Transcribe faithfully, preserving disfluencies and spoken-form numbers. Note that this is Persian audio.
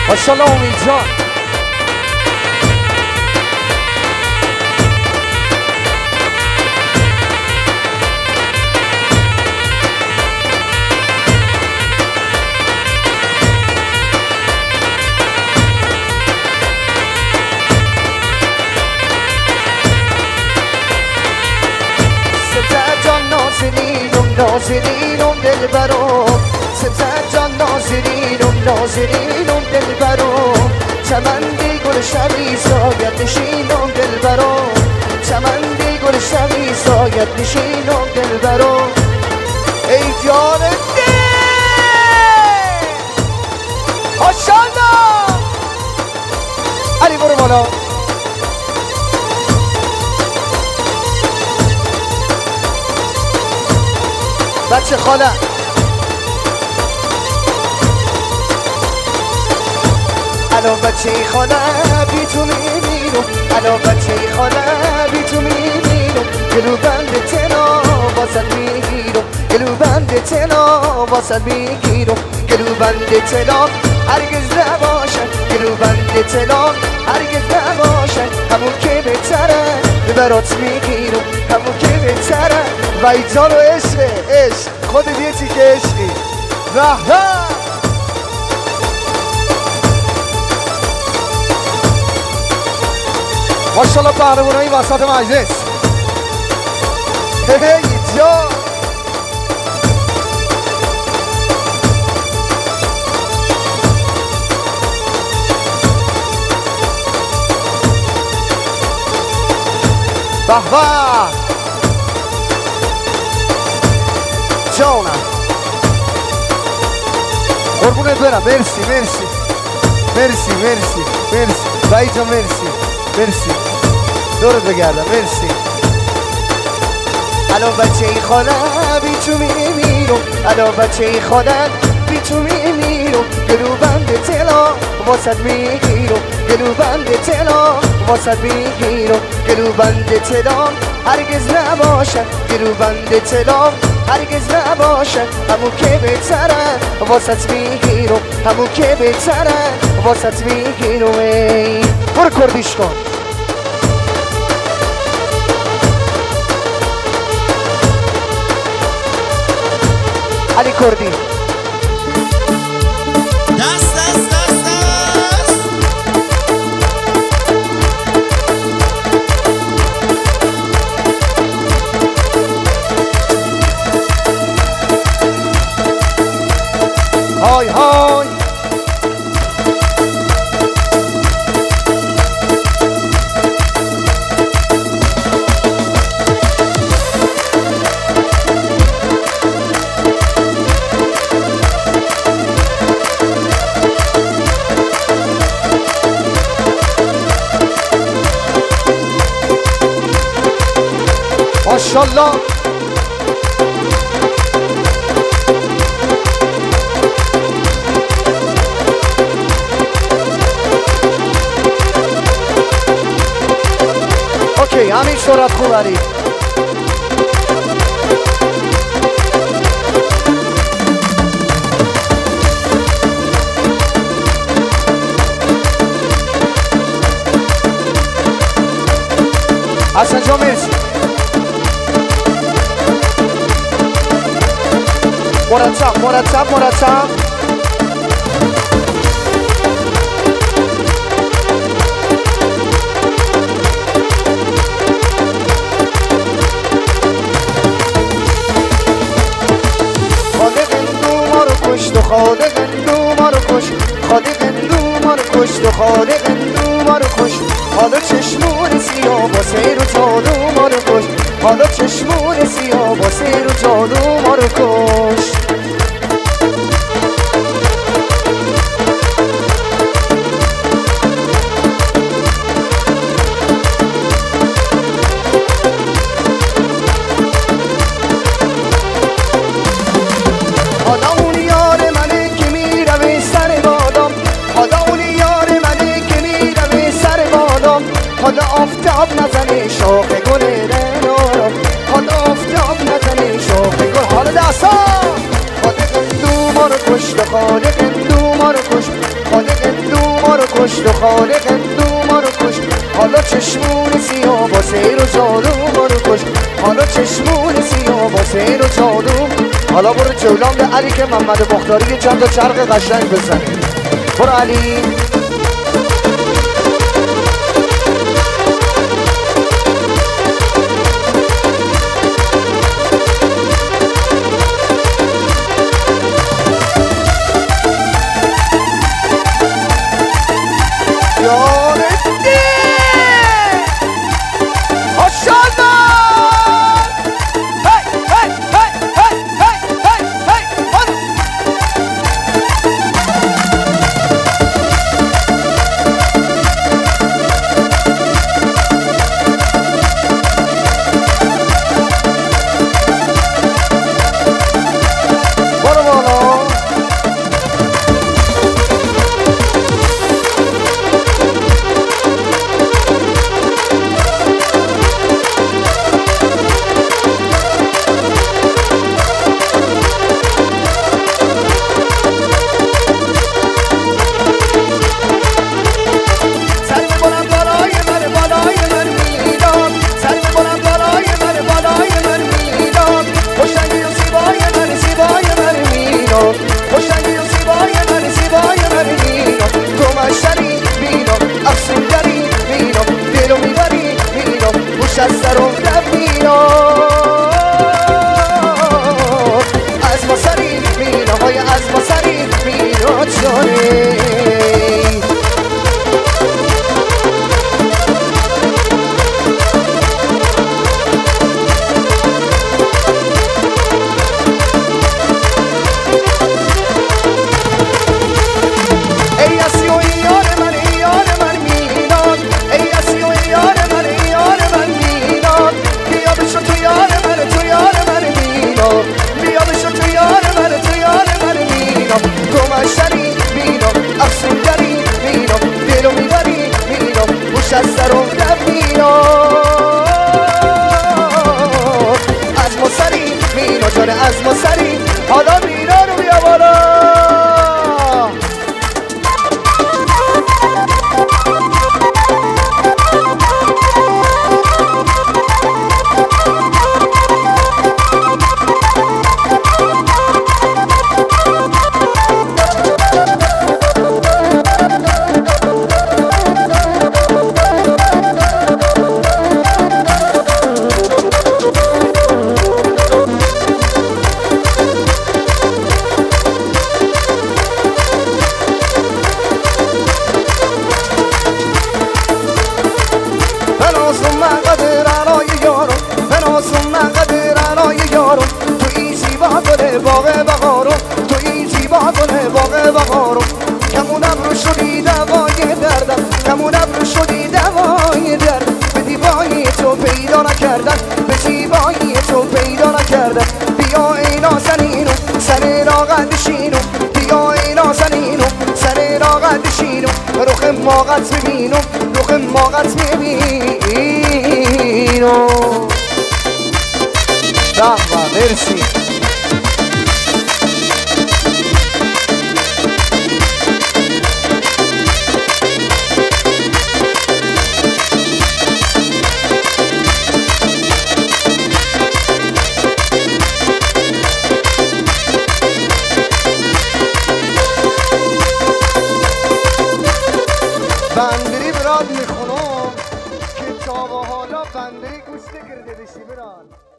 ماشاءالله امید جان. نازنینم نازنینم دلبرم سبزت جان نازنینم نازنینم دلبرم چمندی گل شبی ساید نشینم دلبرم چمندی گل شبی ساید نشینم دلبرم ای جان دل ماشاءالله علی برو بالا بچه خاله الان بچه خاله بی تو میمیرم الان بچه خاله بی تو میمیرم گلو بند تنا واسد میگیرم گلو بند تنا واسد میگیرم گلو بند تنا هرگز نباشه گلو بند تنا هرگز نباشه همون که بهتره برات میگیرم همون که بهتره وای جان و عشق عشق خود دیتی که عشقی وحه ماشاءالله پهلوانای وسط مجلس. هی جان به به جانم قربونت برم. مرسی مرسی مرسی مرسی مرسی وای جان مرسی مرسی دورت بگردم مرسی. الان بچه خاله بی تو میمیرم الان بچه خاله بی تو میمیرم گلو بند تلا واسد میگیرم گلو بند تلا واسد میگیرم گلو بند تلا هرگز نباشه گلو بند تلا هرگز نباشه همون که بهتره واسط میگیرم همون که بهتره واسط میگیرم ای برو کردیش کن. علی کردی دست دست دست دست های های ماشاءالله اوکی همین سرعت خوب علی. حسن جان مرسی. مرتب مرتب مرتب خالق اندو ما رو کشت و خالق اندو ما رو کشت خالق اندو ما رو کشت و خالق اندو ما رو کشت حالا چشمون سیاه با سیر و جادو ما رو کشت حالا چشمون سیاه با سیر و جادو ما رو کشت حالا آفتاب نزنه شاخ گل رنارم حالا آفتاب نزنه شاخ گل حالا دستا خالق اندو ما رو کشت خالق اندو ما رو کشت خالق اندو کشت و خالق هندو ما رو کشت حالا چشمون سیاه با سیر و جادو ما رو کشت حالا چشمون سیاه با سیر و جادو حالا برو جولان به علی که محمد مختاری چند تا چرق قشنگ بزنه برو علی از سر و از ما سری مینا های از ما سری مینا جانی از سر و مینا از ما سری مینا جان از ما سری حالا مینا رو بیا بالا باغ بهارو تو این زیبا گل باغ بهارو کمونم رو شدی دوای دردم کمونم رو شدی دوای درد به دیوایی تو پیدا نکردم به زیبایی تو پیدا نکردم بیا ای نازنینو سر راغندشینو بیا ای نازنینو سر راغندشینو رخ ماغت ببینو رخ ماغت ببینو رحمه مرسی بندری براد میخونم که تا و حالا بندری گوشت کرده بشی براد